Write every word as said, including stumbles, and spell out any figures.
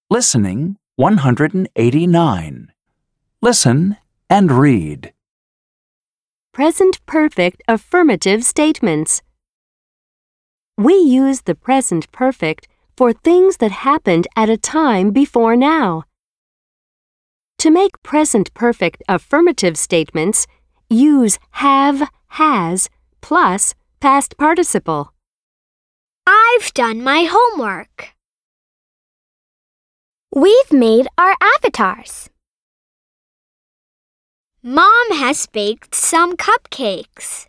Listening one hundred eighty-nine. Listen and read. Present perfect affirmative statements. We use the present perfect for things that happened at a time before now. To make present perfect affirmative statements, use have, has, plus past participle. I've done my homework. We've made our avatars. Mom has baked some cupcakes.